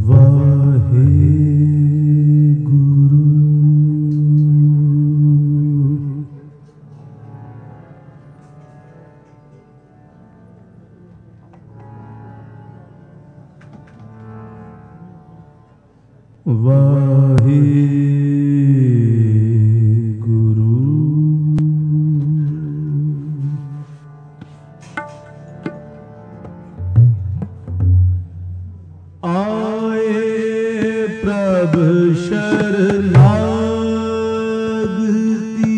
वाहे गुरु वाहे गुरु आए प्रभु शरणागति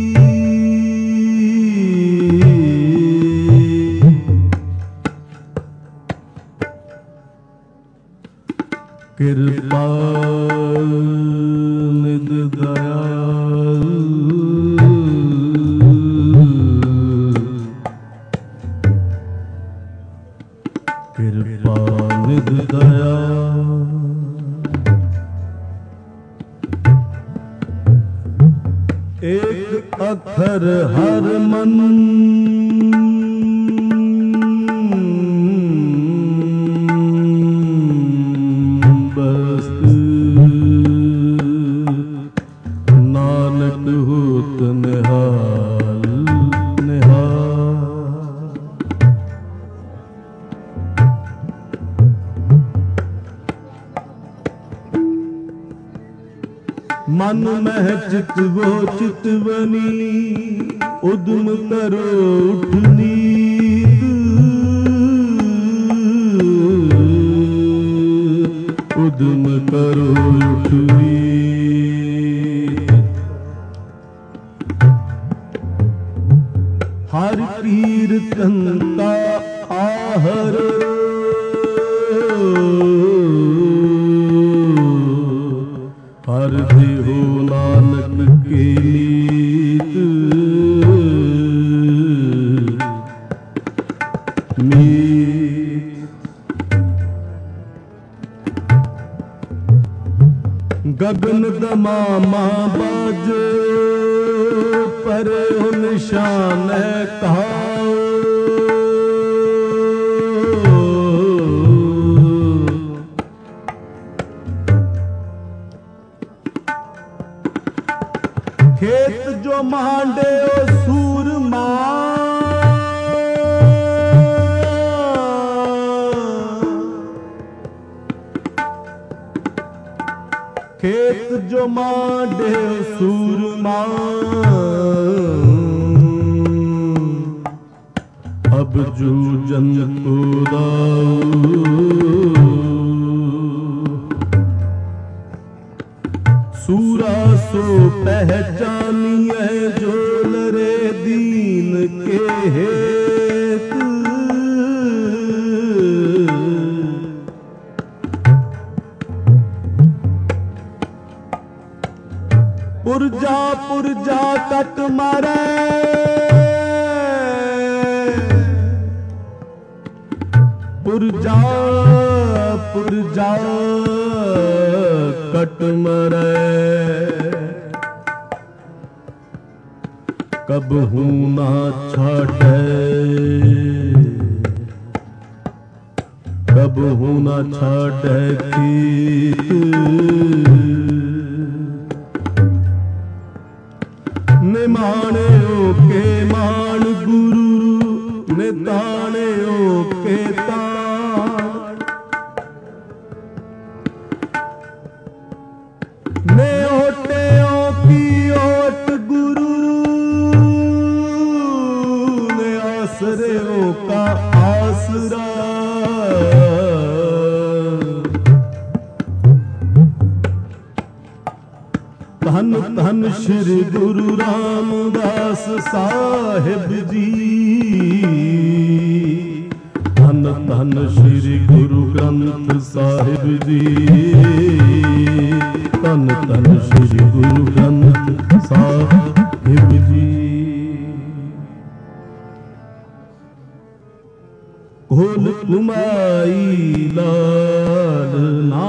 कृपा निध दयाल कृपा निध दयाल एक अक्षर हर मन नानक होत निहाल निहाल मन मह चित वो चितवनी उद्म करो उठनी उद्म करो उठनी हर कीर्तन का आहर हर देहो नानक के नीत मीत गगन दमामा बाज पर निशान कहा खेत जो मांडे ओ सूरमा खेत जो मांडे ओ सूरमा अब जूझन को दाऊ सूरा सो पहचानिए जो लरे दीन के हेत पुरजा कट मारे पुरजा कट मरे कब हूँ ना छाटे कब हूँ ना छाटे कीत निमाने के मान गुरु निताने के तान ने ओटे की ओट गुरु ने आसरे का आसरा धन धन श्री गुरु रामदास साहिब जी धन धन श्री गुरु ग्रंथ साहिब जी धन धन श्री गुरु ग्रंथ साहिब जी घोल कुमाई लाल ना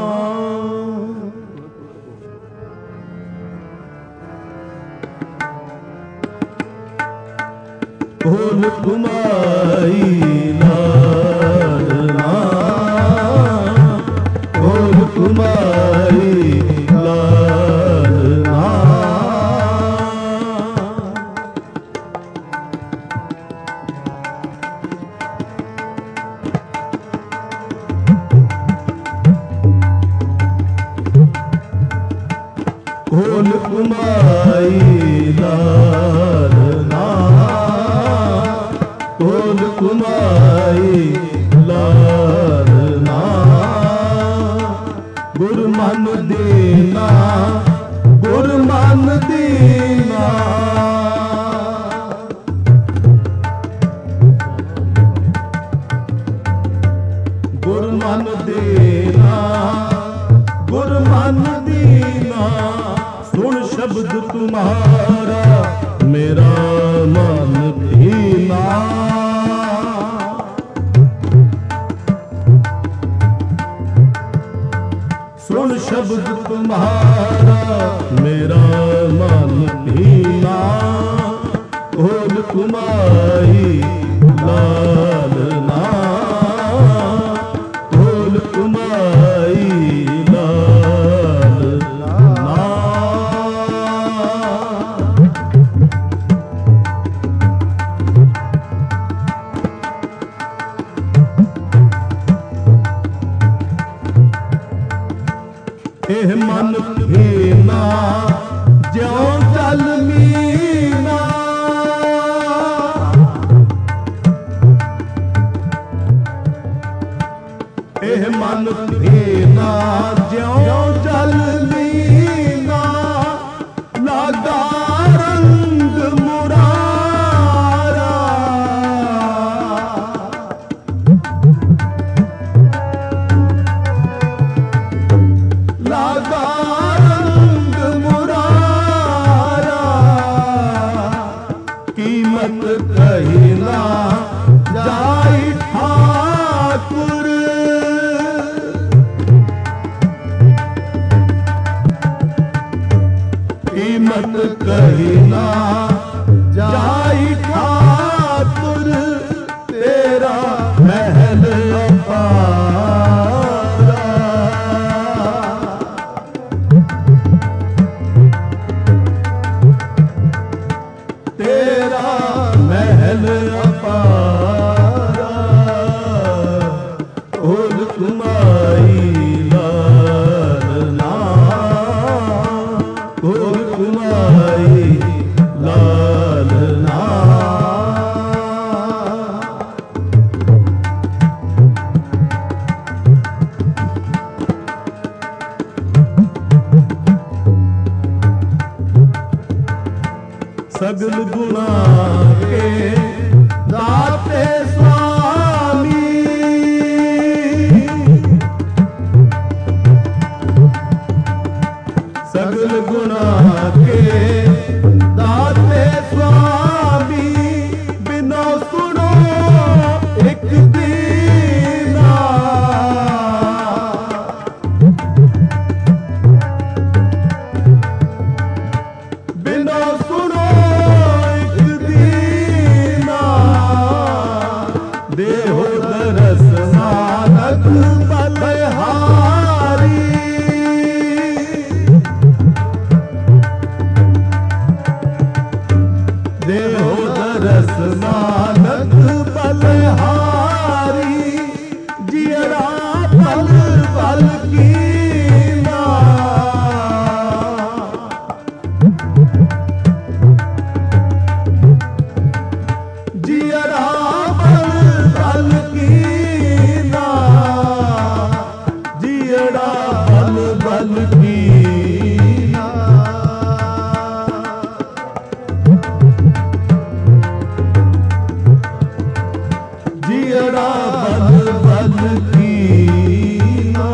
घोल कुमाई लाल ना घोल गोल कुमाई लालना, गोल कुमाई लालना, गुर मन दीना, गुर मन दीना, गुर मन दीना, गुर मन दीना, सुन शब्द तुम्हारा मेरा मन दीना, सुन शब्द तुम्हारा मेरा मन दीना, गोल कुमाई लालना, गोल कुमाई लालना। एह मन भीना ज्यों जल मीना, एह मन भीना ज्यों जल मीना, लागा रंग मुरारा, लागा रंग मुरारा, कीमत कही ना जाई ठाकुर, कीमत कही ना जाई ठाकुर, तेरा महल अपारा, तेरा महल अपारा, गोल कुमाई लालना, गोल कुमाई लालना, सगल गुणा के दाते स्वामी, सगल गुणा के दाते स्वामी, बिना सुनो एक दीना, बिना सुनो एक दीना, देहो दरस नानक बलहारी, देहो दरस नानक बलहारी, जियरा पल पल कीना, जियरा पल पल कीना, जियरा पल पल कीना, जियरा बल बल कीना,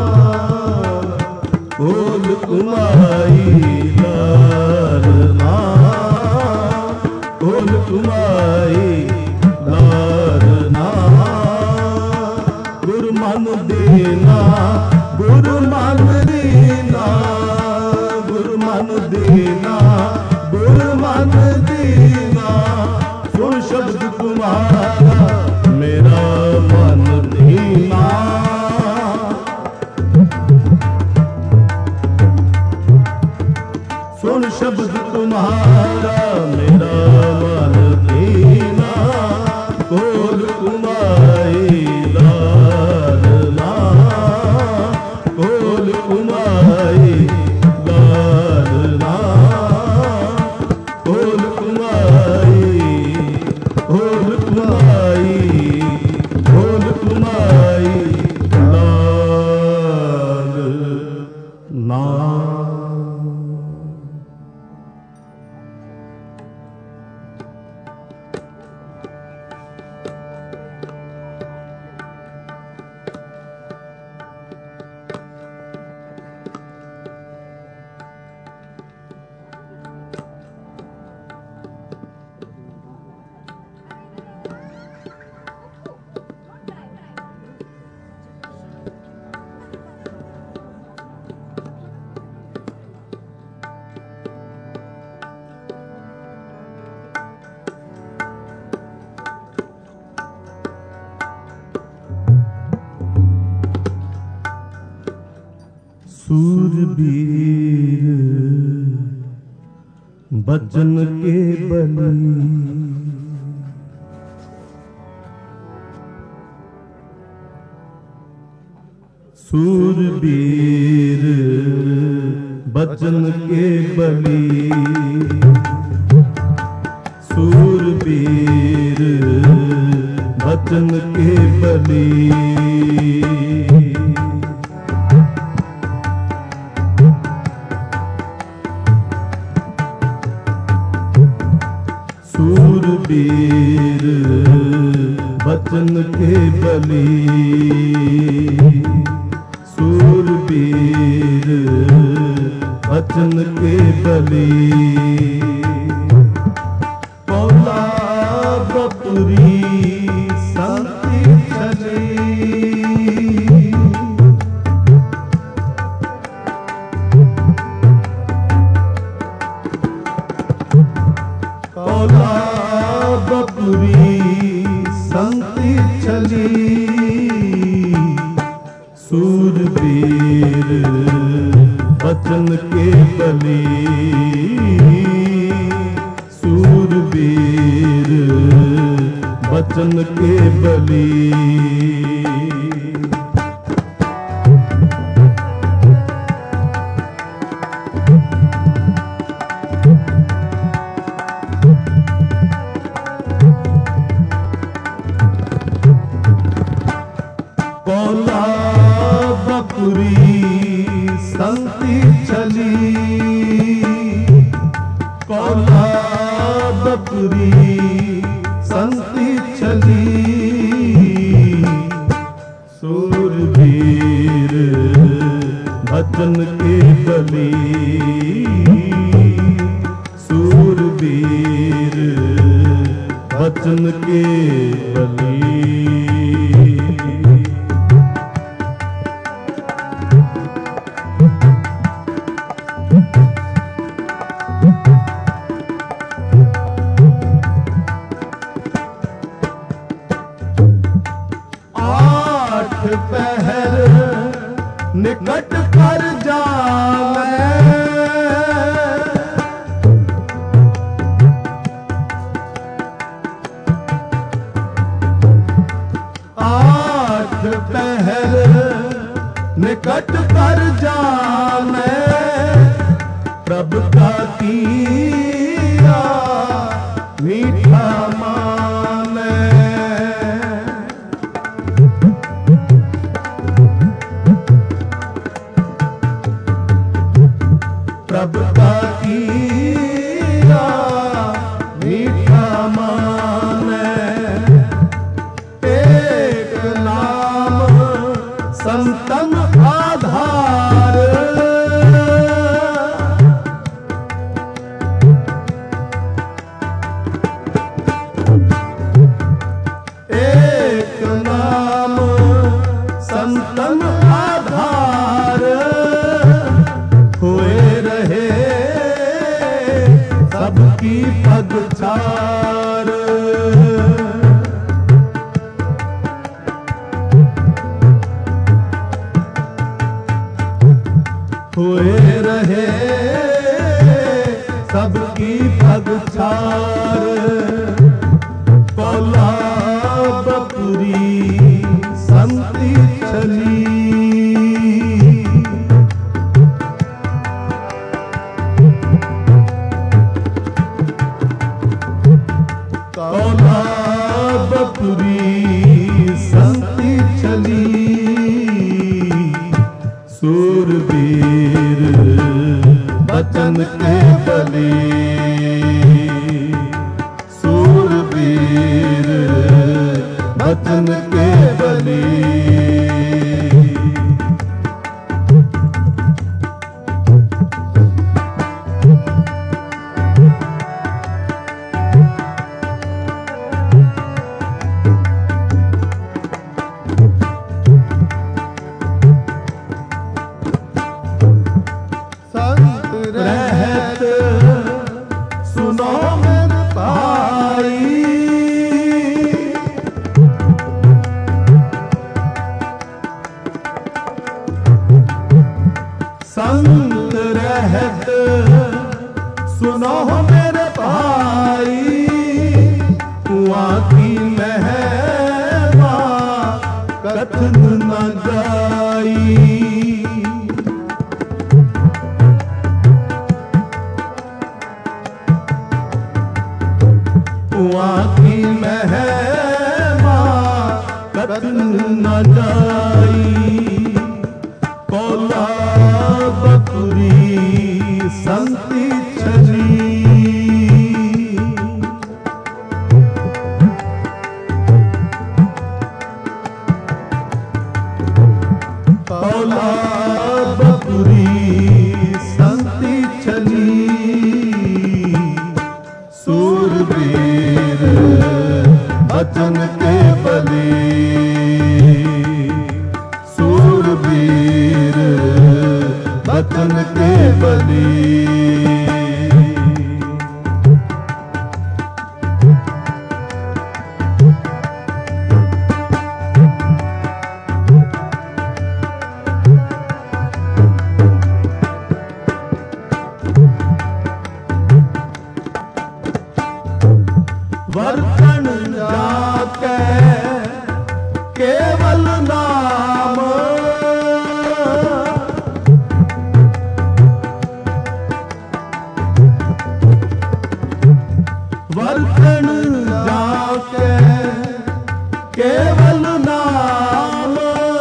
गोल कुमाई लालना, गोल कुमाई लालना, गुर मन दीना, गुर मन दीना, गुर मन दीना, गुर मन दीना, सुन शब्द तुम्हारा मेरा मन दीना, सुन शब्द तुम्हारा मेरा मन दीना, गोल कुमाई लालना, गोल कुमाई लालना, सूरबीर बचन के बली, सूरबीर बचन के बली, सूरबीर बचन के बली। सूरबीर बचन के बली, सूरबीर बचन के बली। कौलाबपुरी संति चली, कौलाबपुरी संति चली, सूरबीर बचन के बली, सूरबीर बचन के बली। कौलाबपुरी संति चली, कौलाबपुरी संति चली, सूरबीर बचन के बली, सूरबीर बचन के बली। पहर निकट कर जावे, आठ पहर निकट कर जावे, प्रभु का किया मीठा माने, प्रभु का किया मीठा माने। एक नाम संतन आधार, एक नाम संतन आधार, होए रहे सबकी पगचार, होए रहे सबकी पगचार। कौलाबपुरी संति चली, कौलाबपुरी संति चली, सूरबीर बचन के बली, सूरबीर बचन के बली। रहत सुनो मेरे भाई, संत रहत सुनो मेरे भाई, कुआं की महिमा कथन न जाई। कुआं की महिमा कथन न जाई। कौला बकुरी संति छली, कौला बकुरी संति छली। सूरवीर बचन के बली, सूरवीर बचन के बली। वर्तन जाके केवल नाम, वर्तन जाके केवल नाम।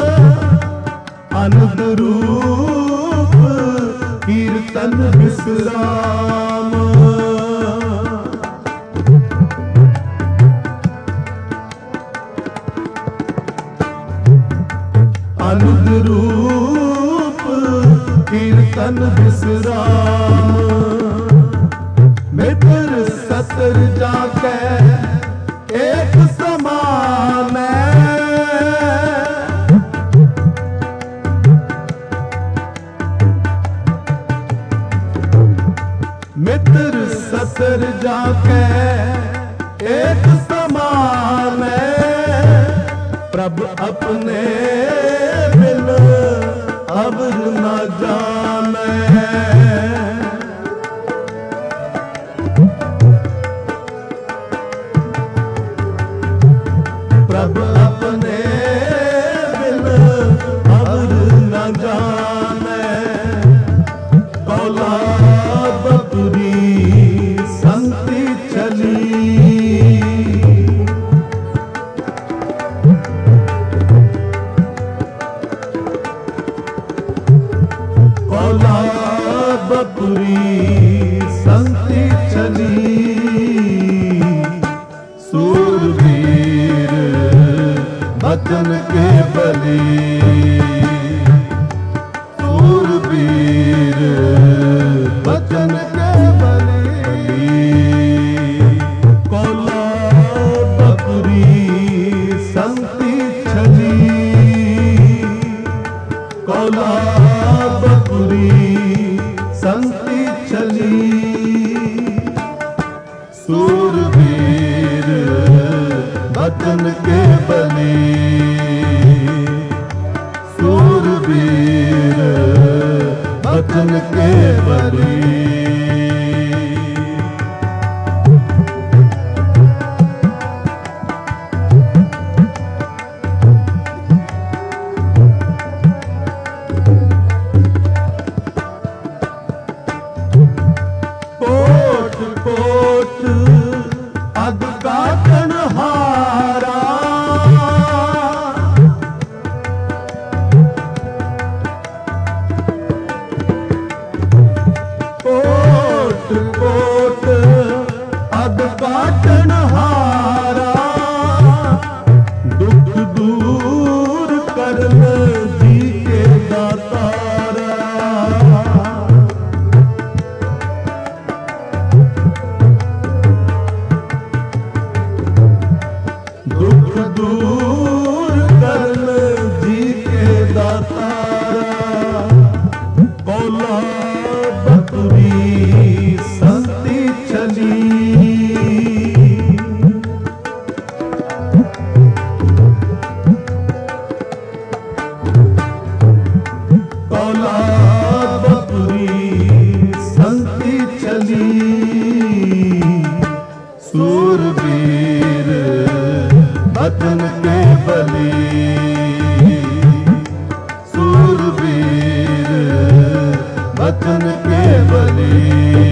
अनंत रूप कीर्तन विश्राम, अनंत रूप कीर्तन विश्राम। मित्र सतर जाके एक समान, मित्र सतर जाके एक समान। प्रभु अपने बिन अवर न जाने, प्रभु अपने बिन अवर न जाने। कौला बकुरी संति छली, कौला बकुरी संति छली। सूरवीर बचन के बली, सूरवीर बचन के बली। कौला बकुरी संति छली, कौला बकुरी संति छली। सूरवीर बचन के बली, सूरवीर बचन के बली। कोट कोट अग काटन हारा, बचन के बली सूरवीर बचन के बली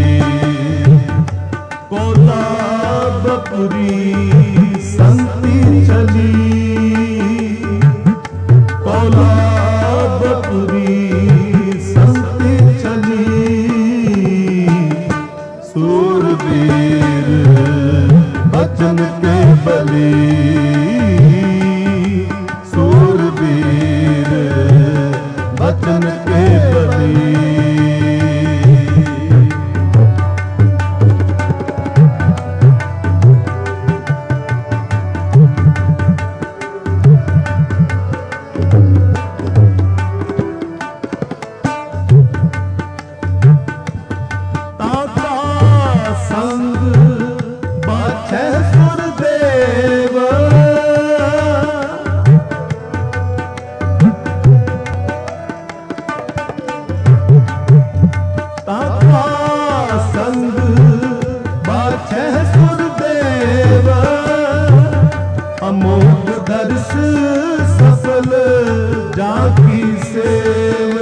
कोलाबपुरी संति चली कोलाबपुरी संति चली सूरवीर बचन के बली सूरवीर बचन के बली अमोघ दर्श सफल जाकी सेव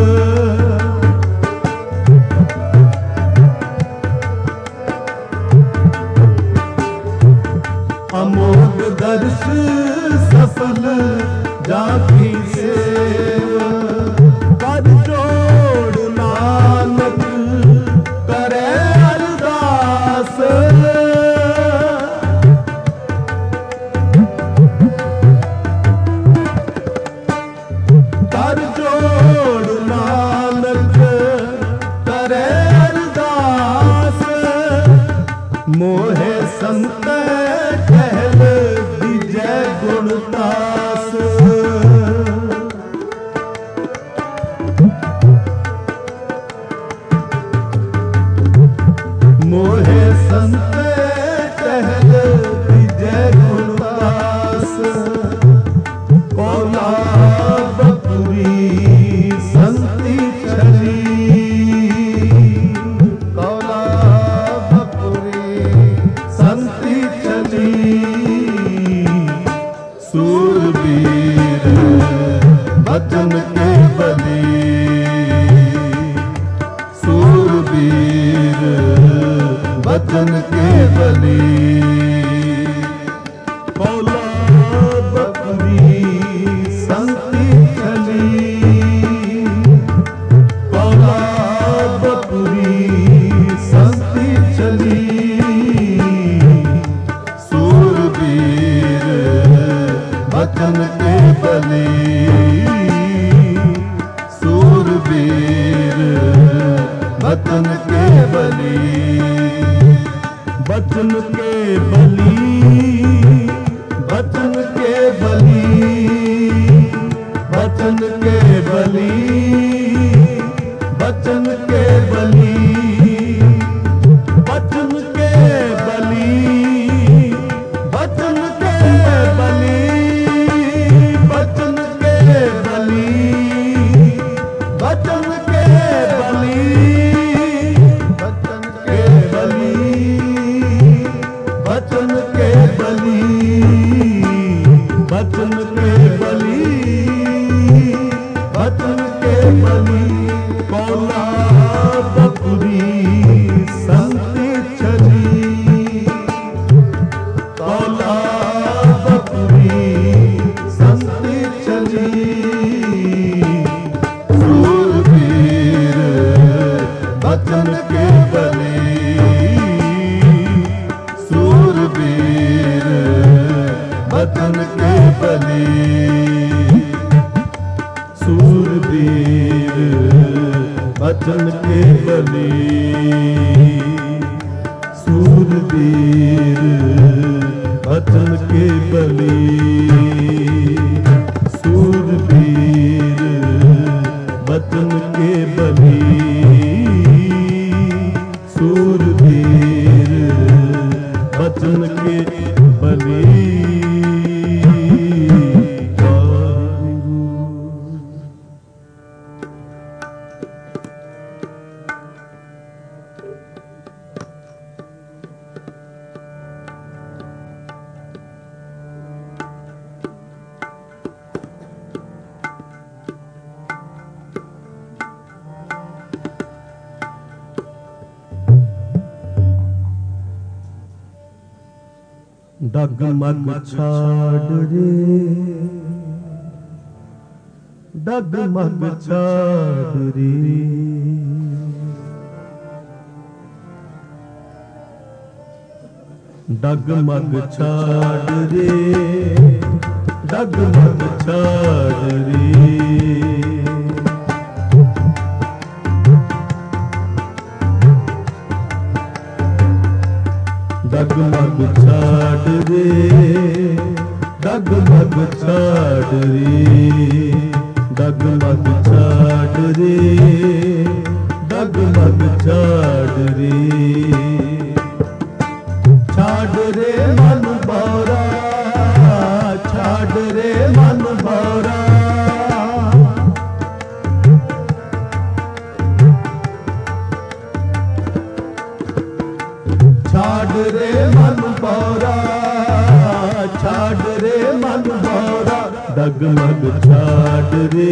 अमोघ दर्श सफल जाकी सेव कर जोड़ नानक करे अरदास कर जोड़ नानक करे अरदास मोहे संत कहल विजय गुणदास मोहे संत कहल विजय गुणदास कोलाबपुरी संति चली कोलाबपुरी संति चली सूरवीर बचन के बली सूरवीर बचन के बली कोलाबपुरी संति चली कोलाबपुरी संति चली सूरवीर बचन के बली सूरवीर बचन के बली बचन के बली बचन के बली बचन के बली बचन के बली बचन के बली बचन के बली बचन के बली बचन के बली बचन के बली बचन के बली बचन के बली बचन के बली कोलाबपुरी संति चली कोलाबपुरी संति चली सूरवीर बचन के बली सूरवीर बचन के बली सूरवीर बचन के बली सूरवीर बचन के बली सूरवीर बचन के बली सूरवीर बचन के बली डगमग छाड़ रे, डगमग छाड़ रे, डगमग छाड़ रे, डगमग छाड़ रे, डगमग छाड़ रे, डगमग छाड़ रे, डगमग छाड़ रे, डगमग छाड़ रे, छाड़ रे मन भौरा, छाड़ रे मन भौरा, छाड़ रे मन भौरा, छाड़ रे मन भौरा, डगमग छाड़ रे,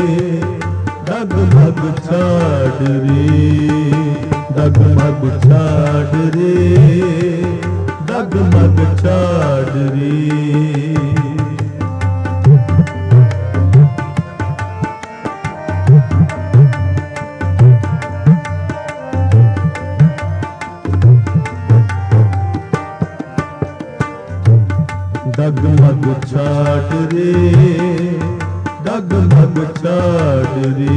डगमग छाड़ रे, डगमग छाड़ रे, डगमग छाड़ रे, डगमग छाड़ रे, डगमग छाड़ रे,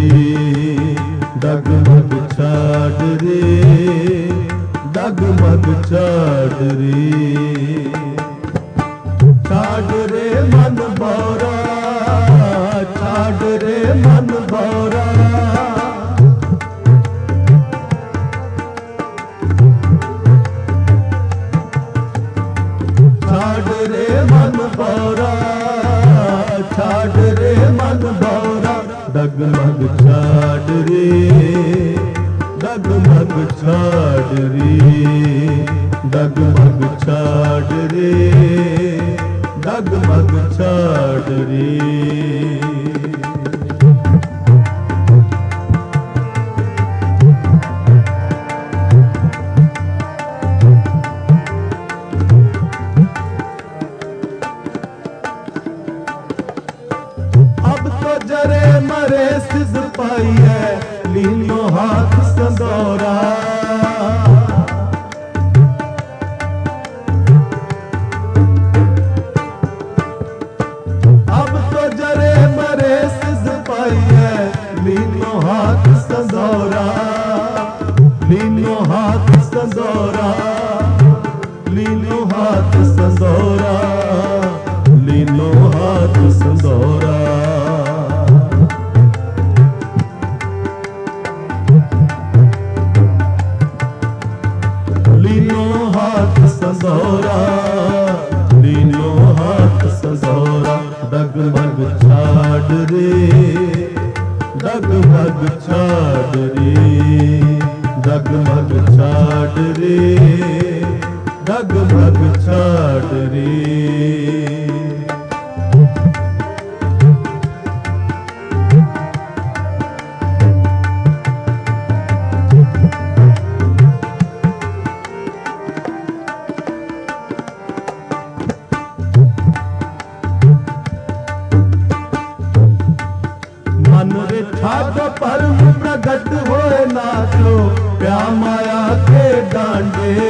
डगमग छाड़ रे, डगमग छाड़ रे, छाड़ रे मन भौरा, छाड़ रे मन भौरा, छाड़ रे मन भौरा, छाड़ रे मन भौरा, डगमग छाड़ रे, डगमग छाड़ रे, डगमग छाड़ रे, डगमग छाड़ रे, जरे मरे सिद्ध पाई है, लीनो हाथ संदौरा, अब तो जरे मरे सिद्ध पाई है, लीनो हाथ संदौरा, लीनो हाथ संदौरा, लीनो हाथ संदौरा, लीनो हाथ संदौरा, लीनो हाथ संदौरा, लीनो हाथ संदौरा, डगमग छाड़ रे, डगमग छाड़ रे, डगमग छाड़ रे, डगमग छाड़ रे, मन रे ठाक परम प्रगट होए नाचो, प्या माया के डांडे,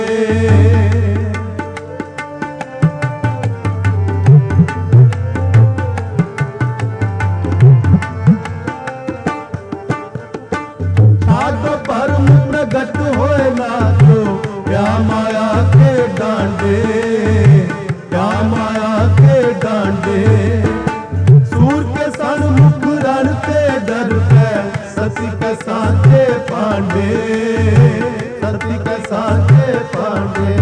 ठाक परम प्रगट होए नाचो, प्या माया के डांडे, प्या माया के डांडे, सूर के सन्मुख रणते डर के, सती के सांचे पांडे, सती के सांचे पांडे,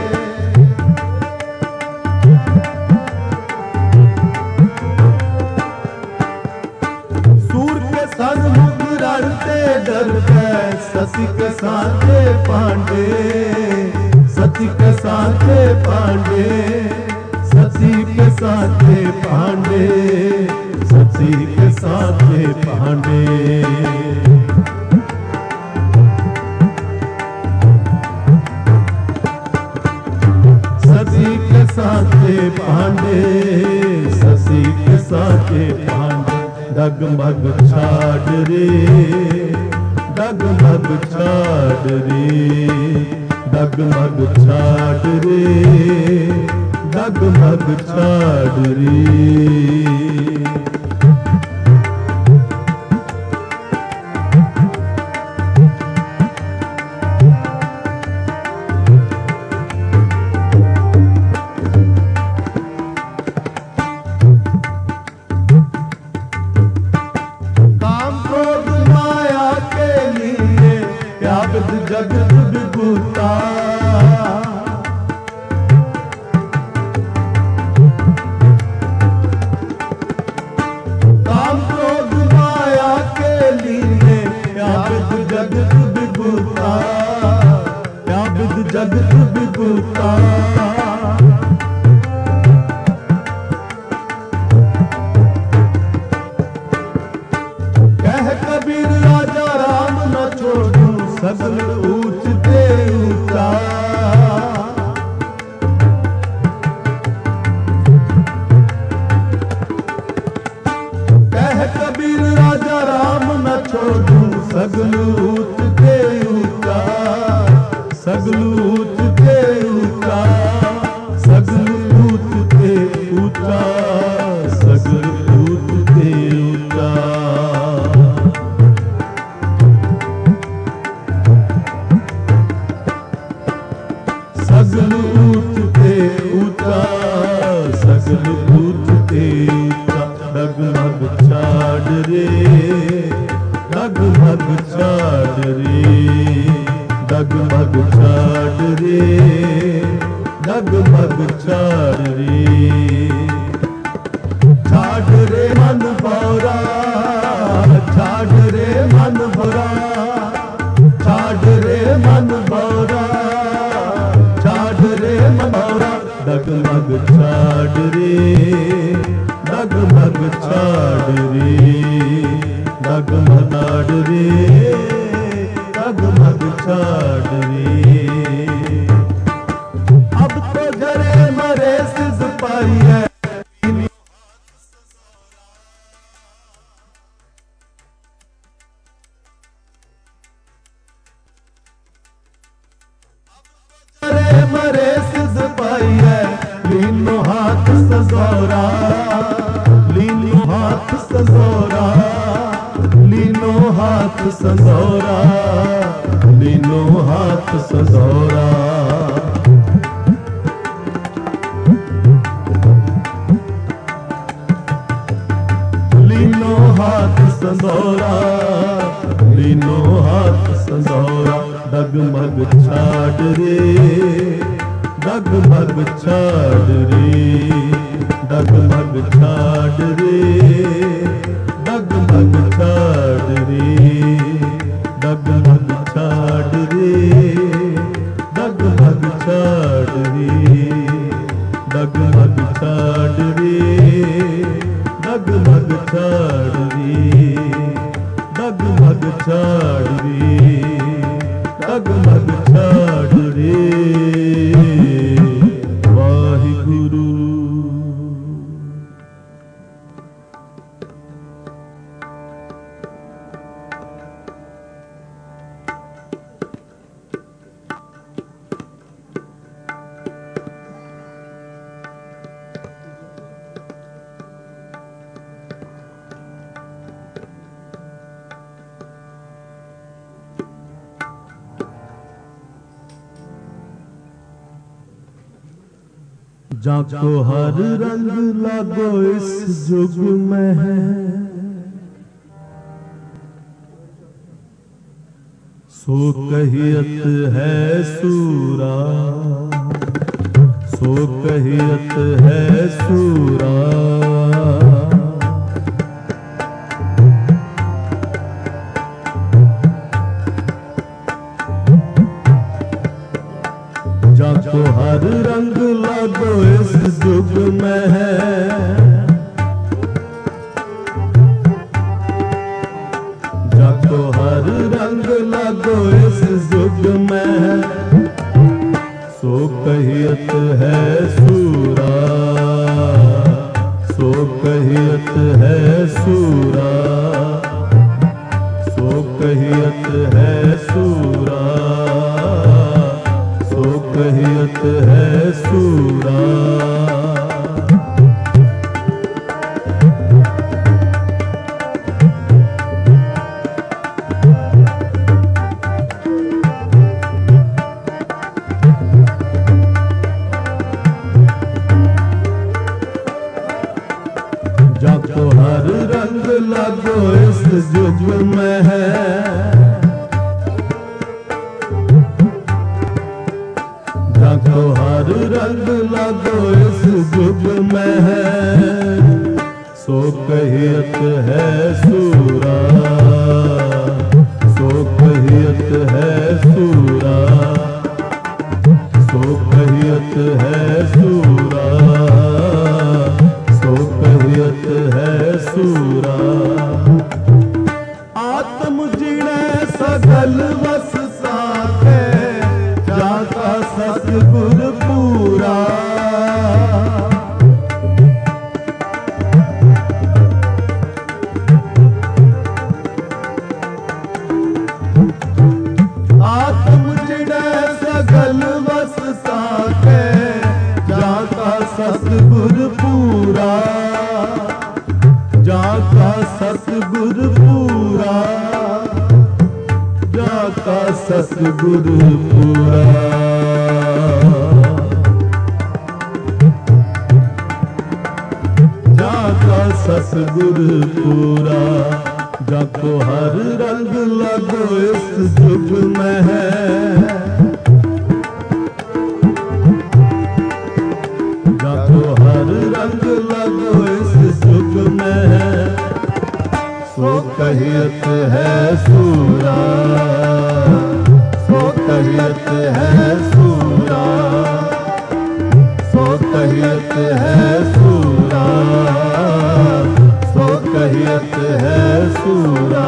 सूर के सन्मुख रणते डर के, सती के सांचे पांडे, सती के सांचे पांडे, सती के सांचे पांडे, सती के सांचे पांडे, सती के डगमग छाड़ रे, डगमग छाड़ रे, डगमग छाड़ रे, डगमग छाड़ रे। जगत विभूता काम क्रोध माया के लिए व्यापित जगत विभूता, व्यापित जगत विभूता। कह कबीर राजा राम न छोड़ू सगल ऊंचते ऊंचा। कह कबीर राजा राम न छोड़ू सगल ऊंचते ऊंचा, सगल ऊंचते ऊंचा, सगल ऊंचते ऊंचा, सगल ऊंचते ऊंचा। सगल ऊंचते ऊंचा, सगल ऊंचते ऊंचा। डगमग छाड़ रे, डगमग छाड़ रे, डगमग छाड़ रे, डगमग छाड़ रे। छाड़ रे मन भौरा, छाड़ रे मन भौरा, छाड़ रे मन भौरा, डगमग छाड़ रे, डगमग छाड़ रे, डगमग छाड़ रे, डगमग छाड़ रे। अब तो जरे मरे सिद्ध पाई है, जरे मरे सिद्ध पाई है। लीनो हाथ सजोरा, लीनो हाथ सजोरा, लीनो हाथ सजोरा, लीनो हाथ सजोरा। लीनो हाथ सजोरा, लीनो हाथ सजोरा। डगमग छाड़ रे, डगमग छाड़ रे, डगमग छाड़ रे, डगमग छाड़ रे, डगमग छाड़ रे, डगमग छाड़ रे, डगमग छाड़ रे, डगमग छाड़ रे, डगमग छाड़ रे, डगमग छाड़ रे। वाहिगुरु। जाको हर रंग लागो इस जुग में है, सो कहियत है सूरा, सो कहियत है सूरा। जाको हर रंग लागो इस जुग में है, जाको हर रंग लागो इस जुग में है, सो कहियत है सूरा, सो कहियत है सूरा। है सूरा, सो कहियत है सूरा। जाको हर रंग लगो इस जुग में है, जाको हर रंग लगो इस जुग में है, सो कहियत है सूरा, सो कहियत है सूरा, सो कहियत है सूरा, सो कहियत है सूरा। आत्म जिणे सगल वस साके, जाका सतगुर पूरा। आत्म जिणे सगल वस साके, जाका सतगुर पूरा, जाका सतगुर पूरा, जाका सतगुर पूरा। जाका सतगुर पूरा, जाको हर रंग लगो इस जुग में है, जाको हर रंग लगो इस जुग में है, सो कहियत है सूरा, सो कहियत है सूरा, सो कहियत है सूरा, सो कहियत है सूरा।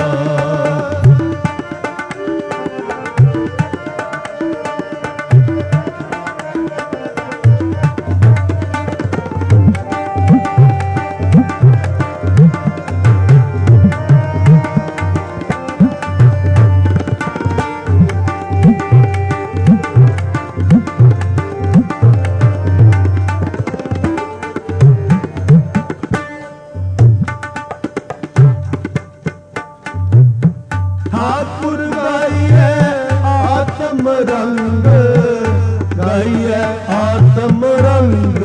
ठाकुर गाइए आत्म रंग, गाइए आत्म रंग,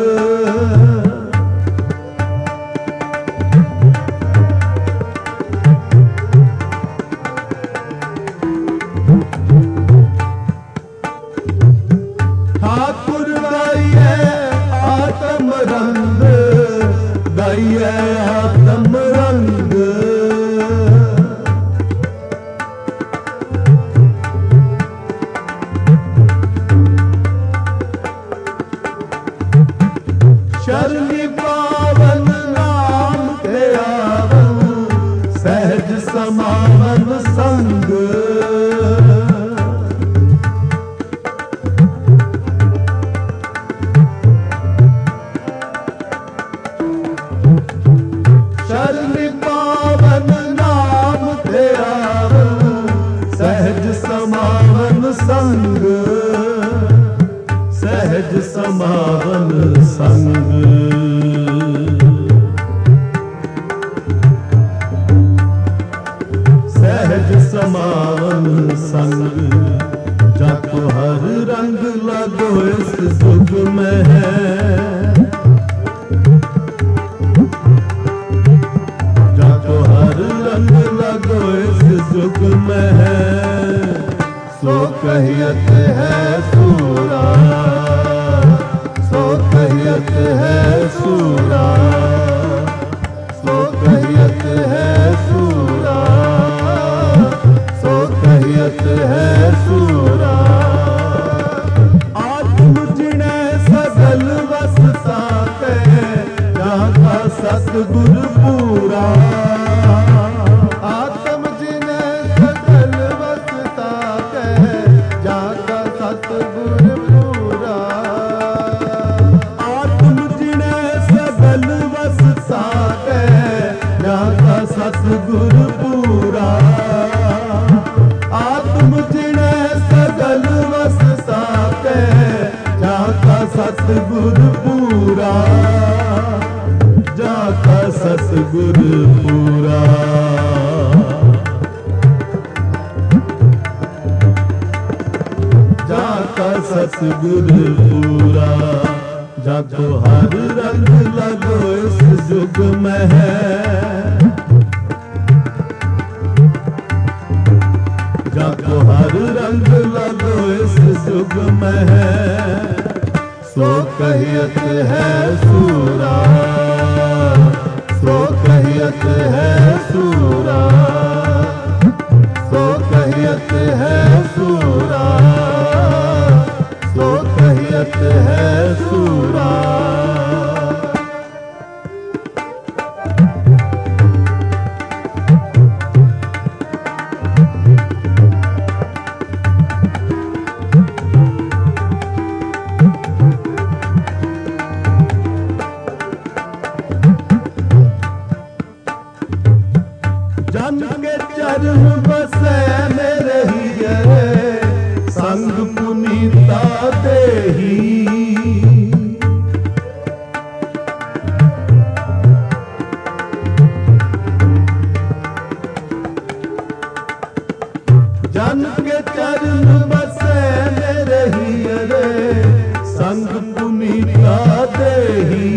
ठाकुर गाइए आत्म रंग, गाइए आत्म रंग। शरणी पावन नाम के आवं, सहज समावन संग। शरणी पावन नाम के आवं, सहज समावन संग, सहज समावन संग। सहज समावन संग, जाको हर रंग लगो इस जुग में है, जाको हर रंग लगो इस जुग में है, सो कहियत है सूरा, सो कहियत है सूरा, सो कहियत है सूरा, सो कहियत है सूरा। आत्म जिणे सगल वस साके, जाका सतगुर पूरा। आत्म जिणे सगल वस साके, जाका सतगुर पूरा। आत्म जिणे सगल वस साके, जाका सतगुर पूरा। सतगुरु पूरा। जाको हर रंग लगो इस जुग में है, जाको हर रंग लगो इस जुग में है। सो कहियत है सूरा, सो कहियत है सूरा, सो कहियत है सूरा, सो कहियत है सूरा। जन के चरण बसे मेरे हिये, संग पुनीता देही। जन के चरण बसे मेरे हिये, संग पुनीता देही,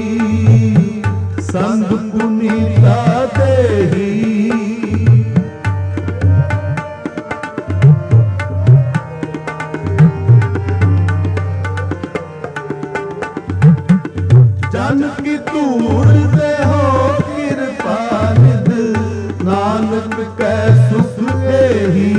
संग पुनीता देही। जन की तूर दे हो कृपा निध, नानक कै सुख एही।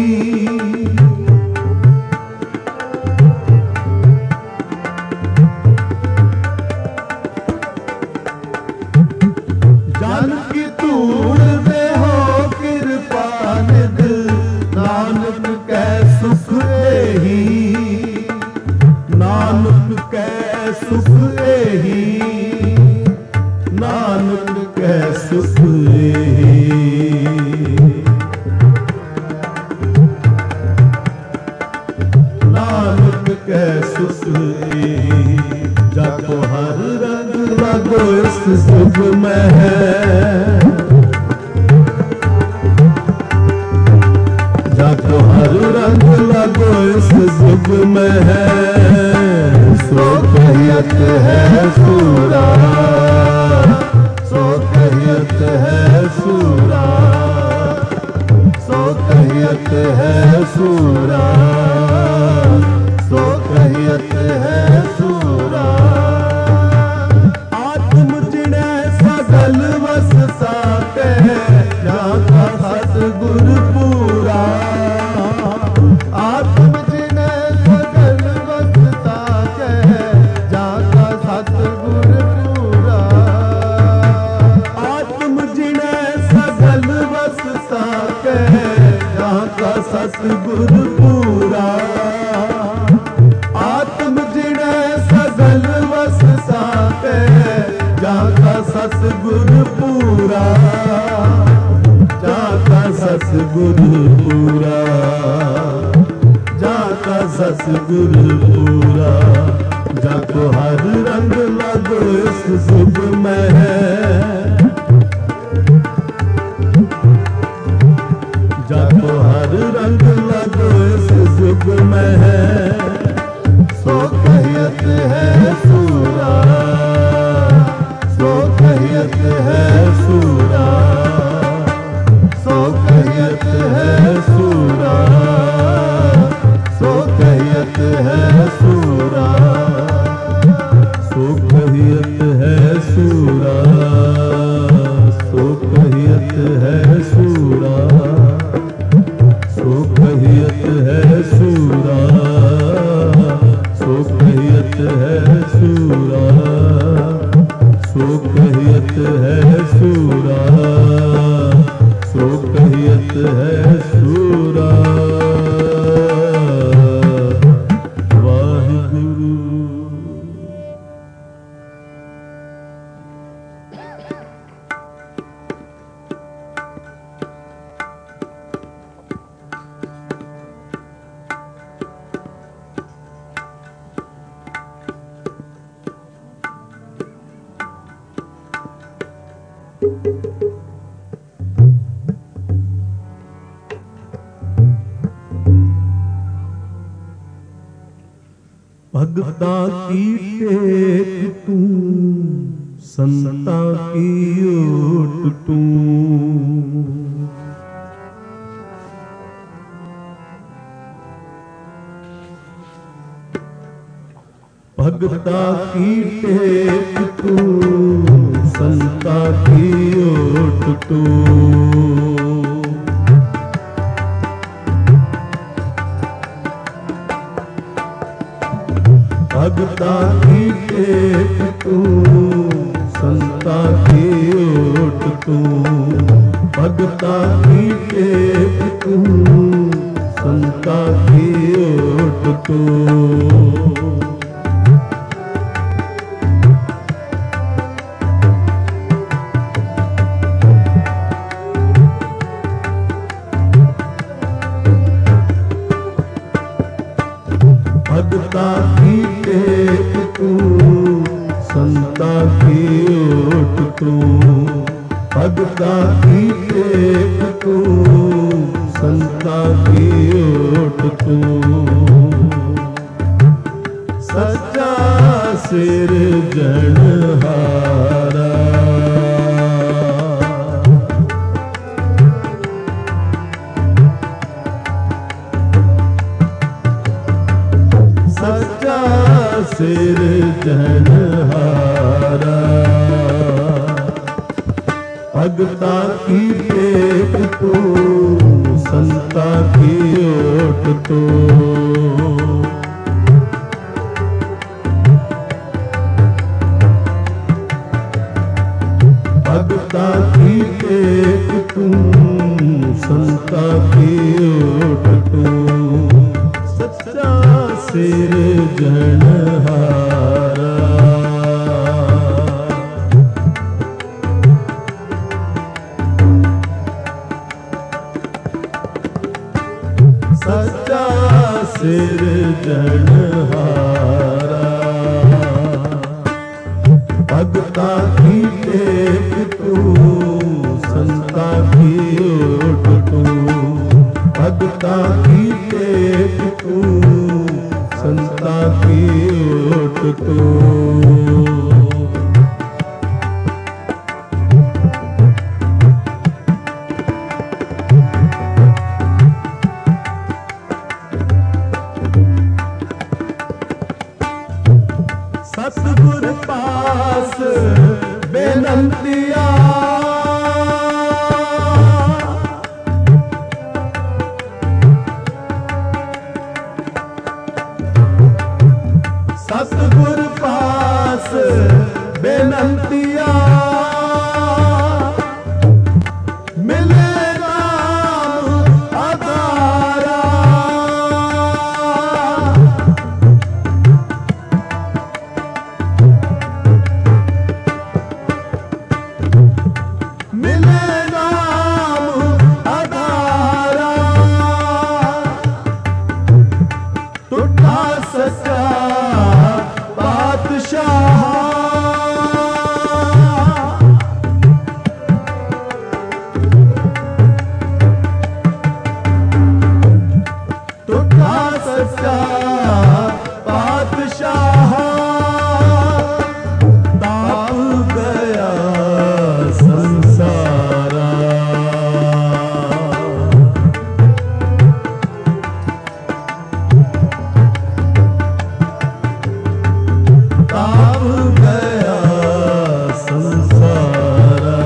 जन की तूर दे हो कृपा निध, नानक कै सुख एही, नानक कै सुख एही, नानक कै सुख एही। नानक कै सुख एही। जाको हर रंग लगो इस जुग में है, जाको हर रंग लगो इस जुग में है। सो कहियत है सूरा, सो कहियत है सूरा, सो कहियत है सूरा, सो कहियत है सूरा। आत्म जिणे सगल वस साके, जाका सतगुरु पूरा। आत्म जिणे सगल वस साके, जाका सतगुरु पूरा। आत्म जिणे सगल वस साके, जाका सतगुरु पूरा। आत्म जिणे सगल वस साके, जाका सतगुरु पूरा, जाका सतगुरु पूरा, जाका सतगुरु पूरा। जाको हर रंग लगो इस जुग में है, जाको हर रंग लगो इस जुग में है। सो कहियत है सूरा, सो कहियत है सूरा, सो कहियत है सूरा, सो कहियत है सूरा, सो कहियत है सूरा, सो कहियत है सूरा, सो कहियत है सूरा। भगता की टेक तू, संता की ओट तू। भगता की टेक तू, संता की ओट तू। भगता की टेक तू, संता की ओट तू। भगता की टेक तू, संता की ओट तू। भगता की टेक तू, संता की ओट तू। भगता की टेक तू, संता की ओट तू। सच्चा सिरजनहारा, सच्चा सिरजनहारा। भगता की टेक तू, संता की ओट तू। भगता की टेक तू, संता की ओट तू। सच्चा सिरजनहारा, सच्चा सिरजनहारा। भगता की टेक तू, संता की ओट तू। भगता की टेक तू, संता की ओट तू। सतगुर पास बेनंतिया, सतगुर पास बेनंतिया। मिले राम आधारा, मिले राम आधारा। टूटा सच्चा बादशाह, टूटा सच्चा बादशाह। ताप गया संसारा, ताप गया संसारा।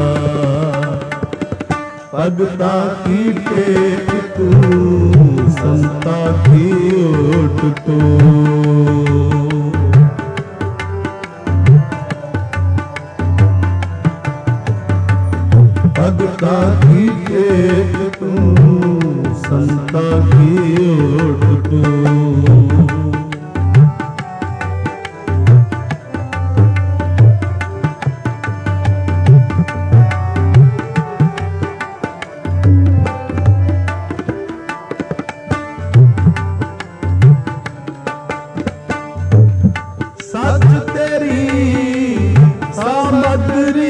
भगता की टेक तू, संता की ओट तू। भगता की टेक तू, संता की ओट तू। सच तेरी सामग्री,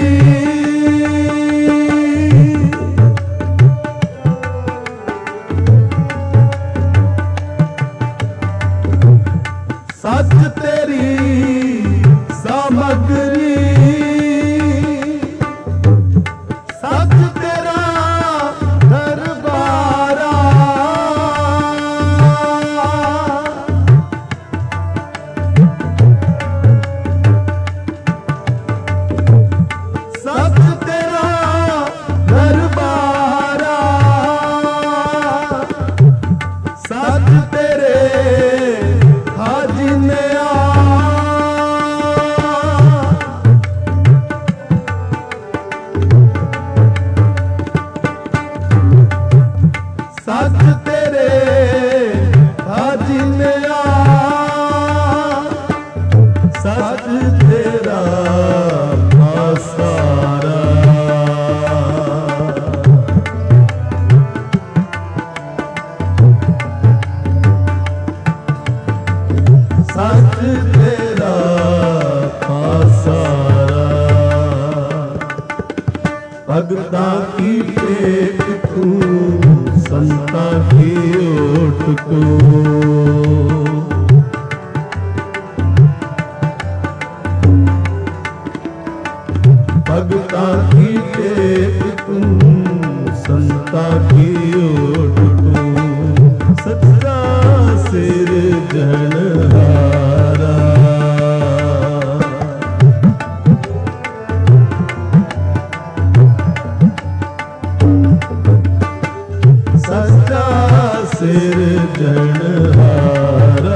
संता की ओट को। भगता की टेक तू संता की ओट को। सच्चा सिरजनहारा सच्चा सिरजनहारा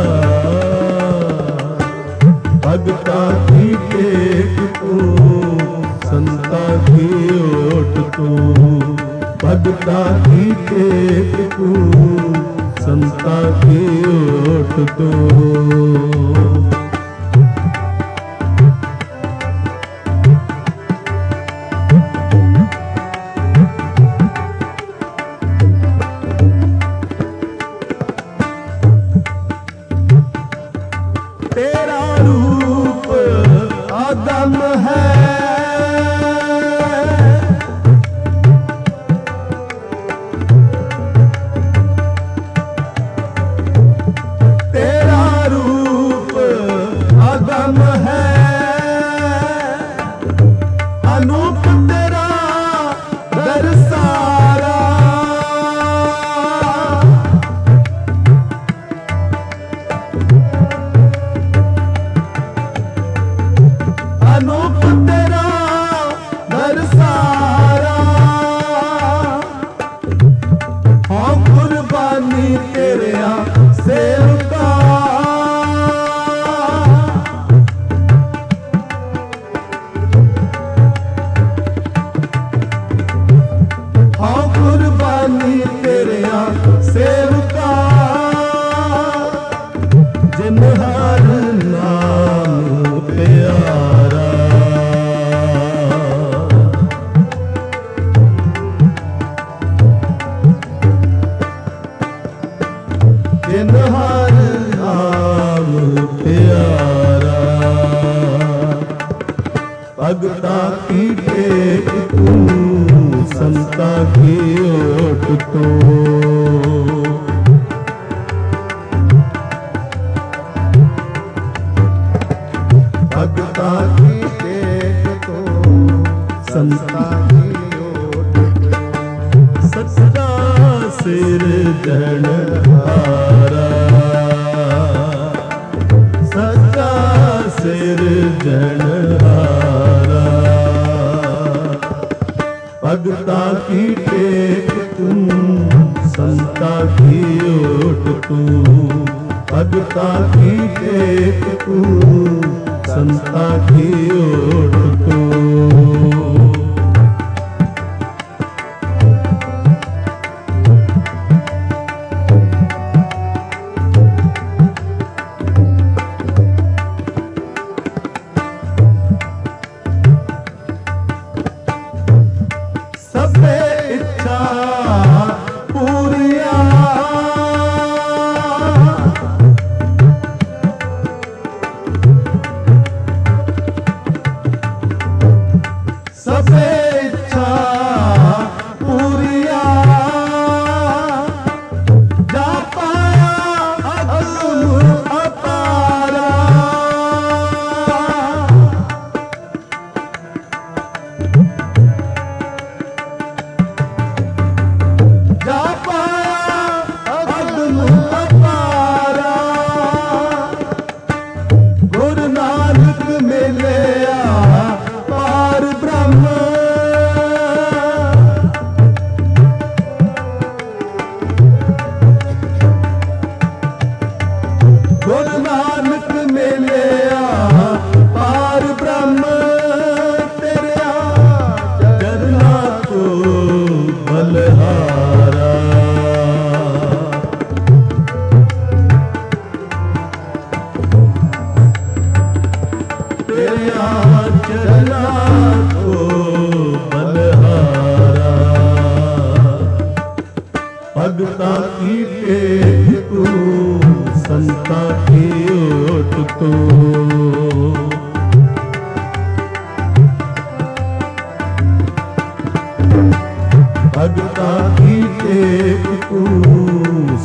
भगता की टेक को संता की ओट को। भगता की टेक को संता की ओट को। तेरा रूप आदम है, तेरा रूप आदम है। अनूप तेरा दरसारा, अनूप तेरा दरसारा। हाँ कुर्बानी तेरे सेवका, हाँ कुर्बानी तेरे सेवका। जिन हर नाम प्यारा, जिन हर नाम प्यारा। भगता की टेक तू संता की ओट को। भगता की टेक को संता की ओट को। सच्चा सिरजनहारा सच्चा सिरजनहारा। भगता की टेक तू संता की ओट को। भगता की टेक तू संता की ओट को। सबे इच्छा पूरिया, सबे इच्छा पूरिया। जा पाया अगम अपारा, जा पाया अगम अपारा। गुरु नानक मिलया पार ब्रह्म, गुरु नानक मिलया पार ब्रह्म। तेरा चरना को बलहारा, तेरा चरना को बलहारा। भगता की टेक तू संता की ओट को। भगता की टेक तू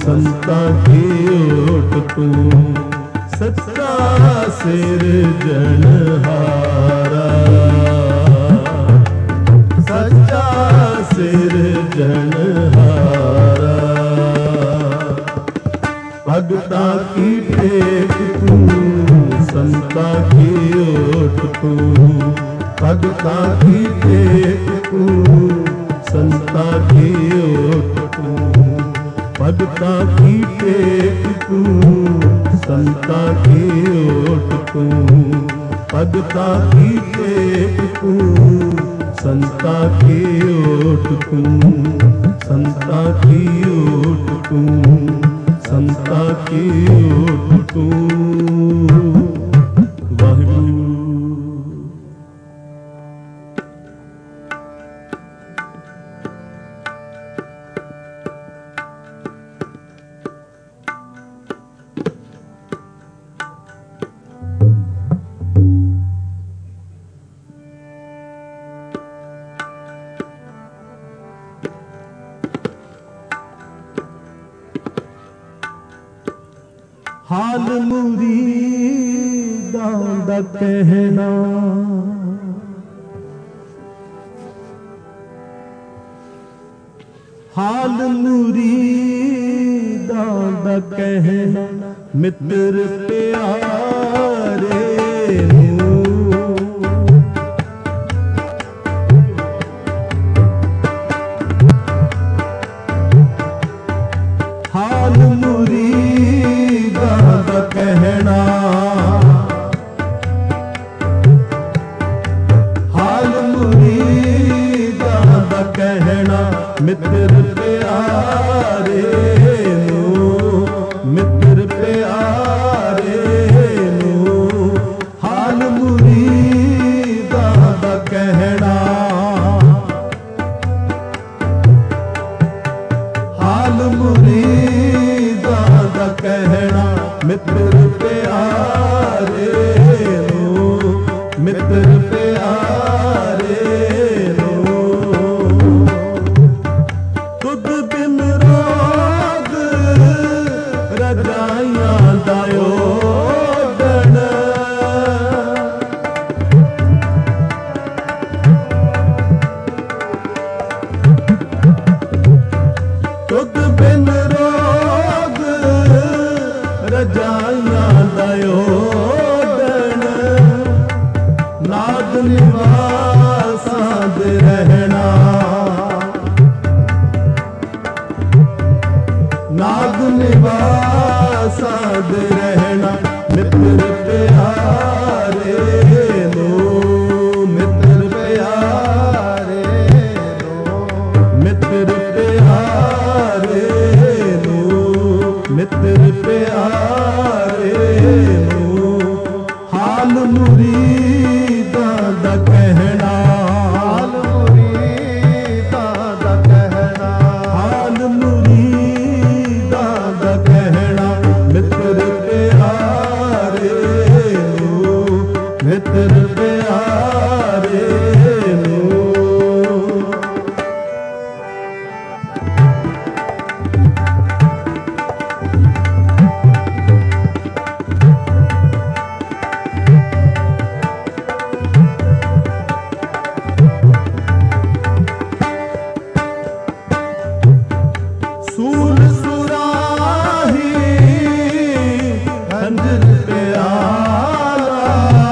संता की ओट तू, सच्चा सिरजनहारा, सच्चा सिरजनहारा। भगता की टेक तू, संता की ओट तू, भगता की टेक तू, संता की ओट तू, भगता की टेक तू, संता की ओट तू, भगता की टेक तू, संता की ओट तू, संता की ओट तू, संता की ओट तू। वाहिगुरू। हाल मुरीदां दा कहना, हाल मुरीदां दा कहना, मित्र प्यारे नू, हाल मुरीदां दा कहना, हाल मुरीदां दा कहना, मित्र प्यारे नू, मित्र प्यारे नू, हाल मुरीदां दा कहना, हाल मुरीदां दा कहना, मित्र प्यारे नू, मित्र प्यारे नू। तुद बिन राग रजाइयां दा ओढ़न, तुद बिन राग रजाइयां दा ओढ़न, नाग निवासां दे रहना, नाग निवासां दे रहना, मित्र प्यारे नू, मित्र प्यारे नू, मित्र प्यारे नू, मित्र प्यारे नू। हाल मुरीदां दा कहना, हाल मुरीदां दा कहना, हाल मुरीदां दा कहना, मित्र प्यारे नू, मित्र प्यारे नू। सूल सुराही खंजर प्याला,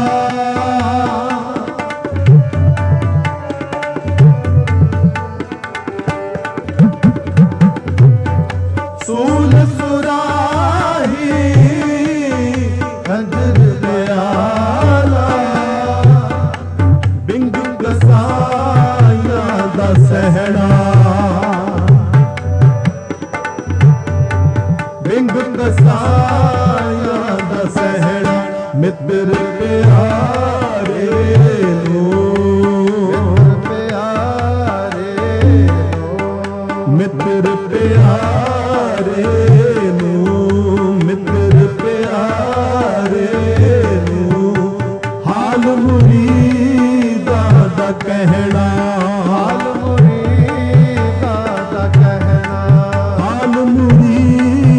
सूल सुराही खंजर प्याला, बिंग कसाइयां दा सहना, बिंग कसाइयां दा सहना, मित्र प्यारे नू, मित्र प्यारे नू, मित्र प्यारे नू। हाल मुरीदां दा कहना, हाल मुरीदां दा कहना, हाल मुरीदां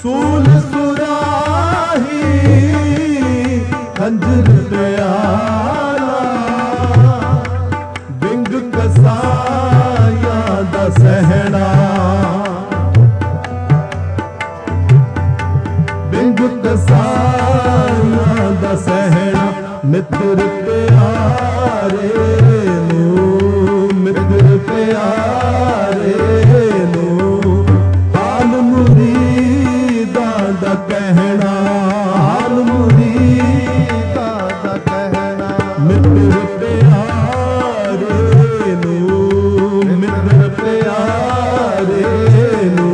सूल सुराही खंजर प्याला बिंग कसाया दा सहना बिंग कसाया दा सहना मित्र प्यारे नो मित्र प्यारे नो हाल मुरीदां दा कहना हाल मुरीदां दा कहना मित्र प्यारे नो मित्र प्यारे नो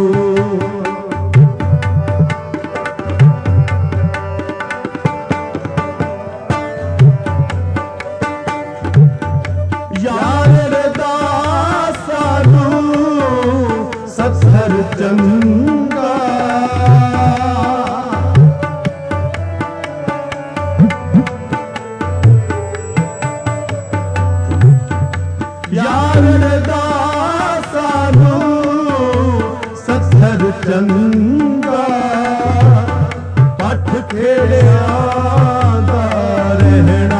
यार रदासा नू सत्सर चंगा यार रदासा नू सत्सर चंगा पठ खेड़िया दा रहना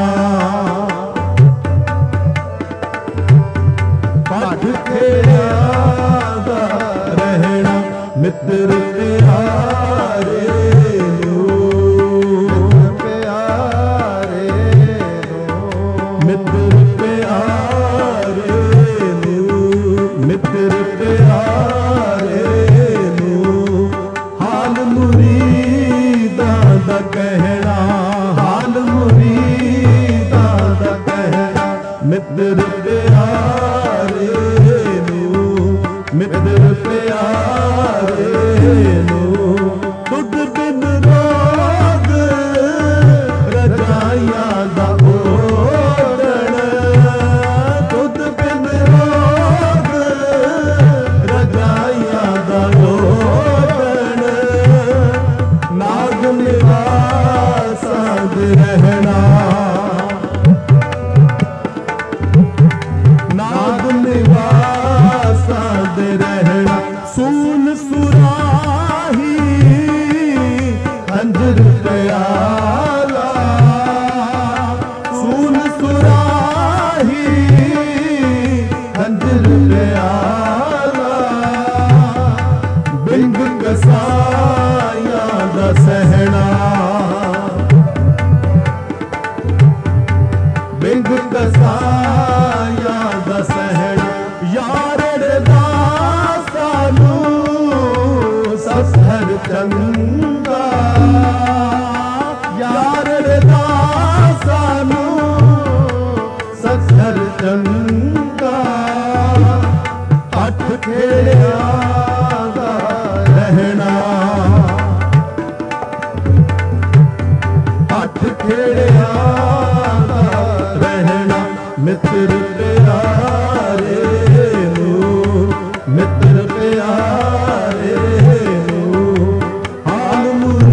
पठ खेड़िया दा रहना मित्र प्यारे नो प्यारे नो मित्र प्यारे नो मित्र प्यारे नो हाल मुरीदां दा कहना हाल मुरीदां दा कहना मित्र प्यारे नो मित्र प्यारे नो दुध बिन रोग रजाइयां दा ओढ़ण दुध बिन रोग रजाइयां दा ओढ़ण नाग निवासां दे रहना नाग निवासां दे रहना सूल सुराही खंजर प्याला सूल सुराही खंजर प्याला बिंग कसाया दा सहना बिंग कसाया दा सहना यार रदासा नू सत्सर चंगा यार रदासा नू सत्सर चंगा पठ खेड़िया दा रहना पठ खेड़िया दा रहना मित्र प्यारे नो मित्र प्यारे नो हाल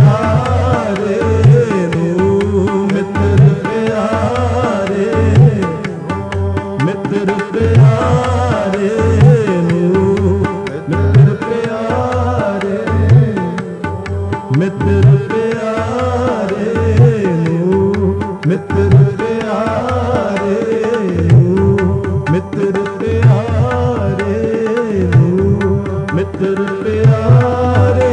ਪਿਆਰੇ ਨੂੰ ਮਿੱਤਰ ਪਿਆਰੇ, ਮਿੱਤਰ ਪਿਆਰੇ ਨੂੰ ਮਿੱਤਰ ਪਿਆਰੇ, ਮਿੱਤਰ ਪਿਆਰੇ ਨੂੰ ਮਿੱਤਰ ਪਿਆਰੇ ਨੂੰ ਮਿੱਤਰ ਪਿਆਰੇ ਨੂੰ ਮਿੱਤਰ ਪਿਆਰੇ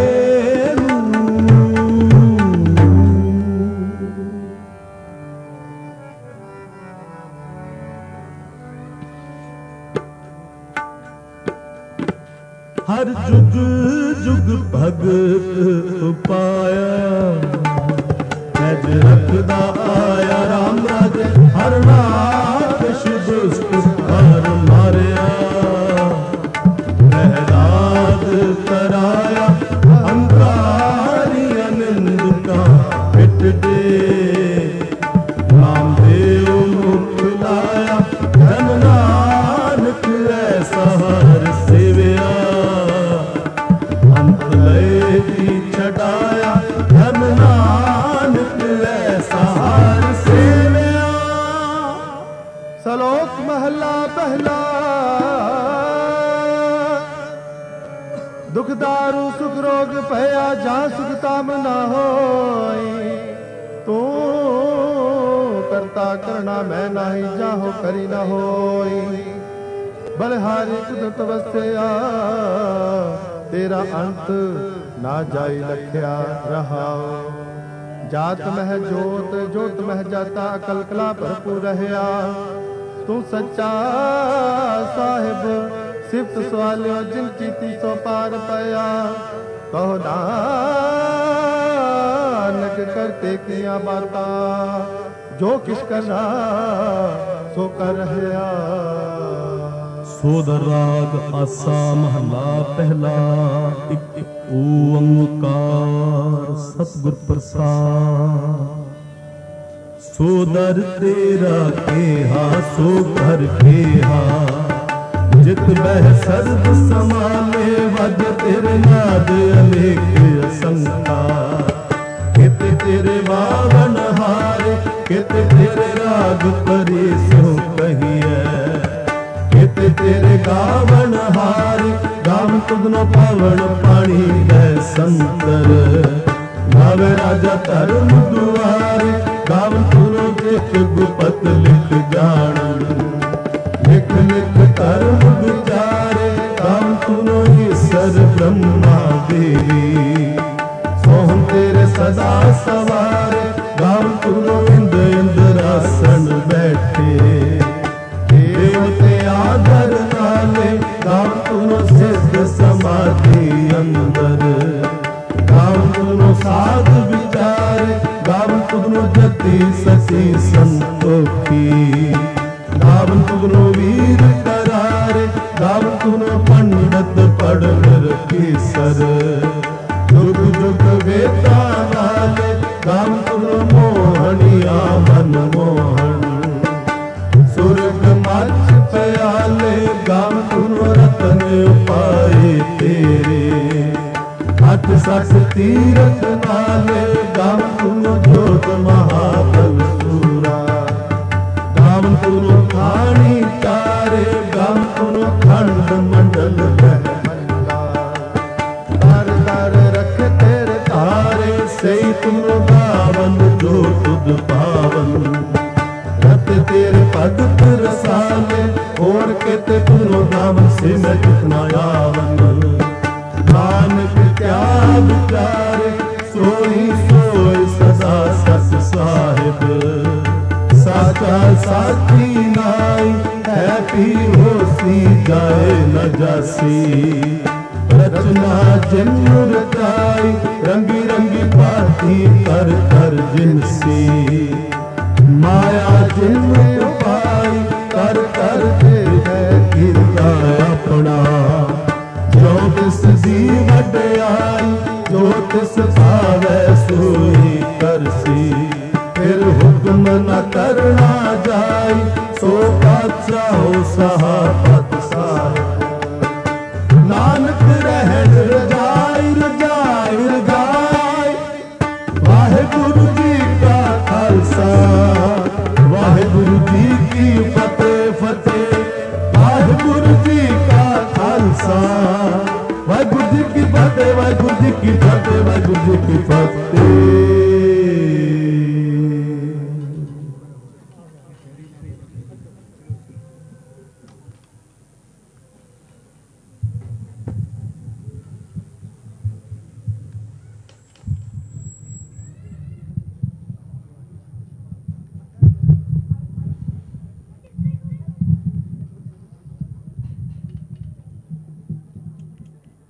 हर जुग जुग भगत पाया, सज रखदा आया राम राज हर नाथ दुष्ट हर मारिया, प्रहलाद कराया अंगारी आनंद का मिट दे, रामदेव मुख लाया धन नानक ऐसा हर सेविया, अंत लय की छटाया धन नानक ऐसा हर सेविया। सलोक महला पहला, दुख दारू सुख रोग भया जहाँ सुख ताम ना होई, तू करता करना मैं नाही जाहो करी ना होई, बलिहारी कुदरत वस्या तेरा अंत ना जाई लख्या रहाओ, जात मह जोत जोत मह जाता अकल कला भरपूर रहया, तू सच्चा साहिब सिफत सवालियो जिन कीती सो पार पाया, कहो नानक करते किया बाता जो किस करना सो कर रहया। सोदर राग आसा महला पहला, एक ओंकार सतगुर प्रसाद, सोदर तेरा केहा सो घर केहा, जित बह सर्व समाले वज तेरे नाद अनेक असंख्या, कित तेरे वावन हारे कित तेरे राग परे सो कहिए, कित तेरे गावन हारे गावन तुगनो पावन पानी दै संतर, गावे राजा धर्म दुआरे गावन तुनो देख गुपत लिख जान, लिख लिख कर्म विचारे गावन तुनो ईश्वर ब्रह्मा देवी, सोहम तेरे सदा सवारे गावन तुनो इंद्र इंद्रासन बैठे, देवते आदर नाले गावन तुनो सिद्ध समाधि अंदर, गावन तुनो साध विचारे गावन तुनो जति सती संतोखी, गावन तुनो वीर करारे गावन तुनो पंडित पढ़ की सर, जुग जुग वेता वाले गावन तुनो मोहनिया मन मोहन, सुरग मच प्याले गावन तुनो रतन पाए तेरे, अठ सठ तीरथ नाले गावन तुनो जोत महाबल सूरा, गावन तुनो खानी तारे गावन तुनो खंड मंडल ब्रह्मंडा, तार तार रख तेरे तारे सही तुनो गावन जो तुद पावन, रत तेरे भगत रसाले और कहते तुनो गावन से मैं कितना आवन, नानक क्या विचारे सोई सोई सदा सत साहिब, साचा साथी नाई है पी होसी जाए न जासी, रचना जिन रचाई रंगी रंगी पाती कर कर जिनसी, माया जिन पाई कर कर दे है गिरता अपना, जो तिस दी वड्याई जो तिस पावै सोई करसी, फिर हुक्म न करना जाई सो पातशाह सहापत साहिब, नानक रहन रजाई रजाई रजाई फल